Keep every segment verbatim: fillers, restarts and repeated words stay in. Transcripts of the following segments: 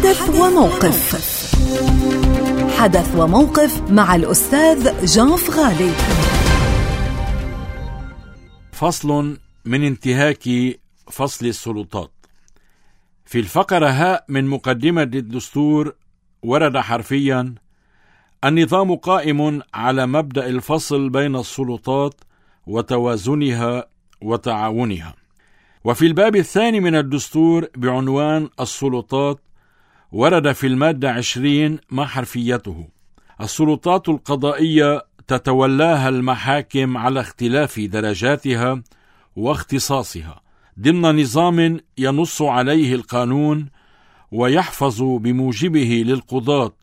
حدث وموقف. حدث وموقف مع الأستاذ جان فغالي. فصل من انتهاك فصل السلطات. في الفقرة هاء من مقدمة الدستور ورد حرفيا: النظام قائم على مبدأ الفصل بين السلطات وتوازنها وتعاونها. وفي الباب الثاني من الدستور بعنوان السلطات ورد في المادة عشرين مع حرفيته: السلطات القضائية تتولاها المحاكم على اختلاف درجاتها واختصاصها ضمن نظام ينص عليه القانون ويحفظ بموجبه للقضاة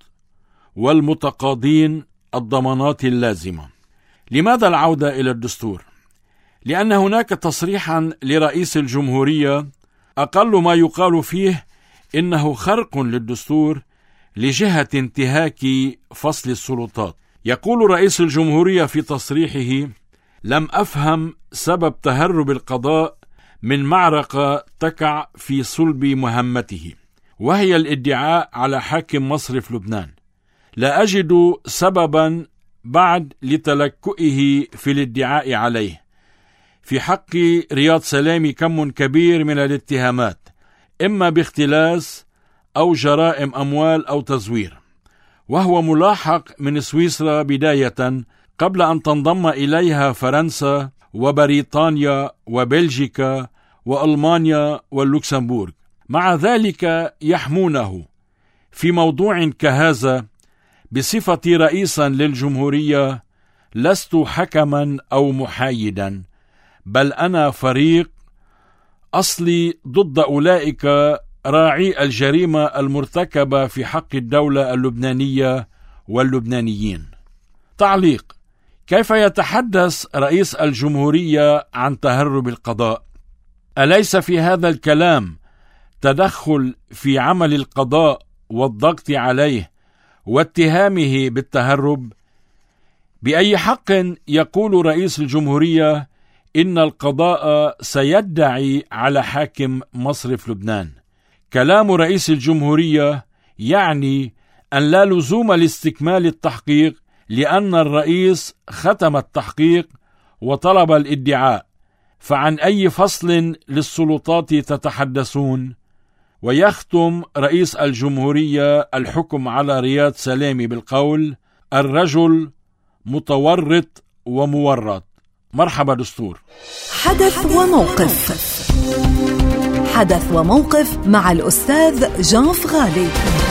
والمتقاضين الضمانات اللازمة. لماذا العودة إلى الدستور؟ لأن هناك تصريحا لرئيس الجمهورية أقل ما يقال فيه إنه خرق للدستور لجهة انتهاك فصل السلطات. يقول رئيس الجمهورية في تصريحه: لم أفهم سبب تهرب القضاء من معركة تقع في صلب مهمته، وهي الادعاء على حاكم مصرف لبنان. لا أجد سببا بعد لتلكؤه في الادعاء عليه. في حق رياض سلامي كم كبير من الاتهامات، إما باختلاس أو جرائم أموال أو تزوير، وهو ملاحق من سويسرا بداية قبل أن تنضم إليها فرنسا وبريطانيا وبلجيكا وألمانيا واللوكسمبورغ. مع ذلك يحمونه في موضوع كهذا بصفتي رئيسا للجمهورية: لست حكما أو محايدا، بل أنا فريق أصلي ضد أولئك راعي الجريمة المرتكبة في حق الدولة اللبنانية واللبنانيين. تعليق: كيف يتحدث رئيس الجمهورية عن تهرب القضاء؟ أليس في هذا الكلام تدخل في عمل القضاء والضغط عليه واتهامه بالتهرب؟ بأي حق يقول رئيس الجمهورية إن القضاء سيدعي على حاكم مصرف لبنان؟ كلام رئيس الجمهورية يعني أن لا لزوم لاستكمال التحقيق، لأن الرئيس ختم التحقيق وطلب الادعاء. فعن أي فصل للسلطات تتحدثون؟ ويختم رئيس الجمهورية الحكم على رياض سلامي بالقول: الرجل متورط ومورط. مرحبا دستور. حدث وموقف. حدث وموقف مع الأستاذ جان فغالي.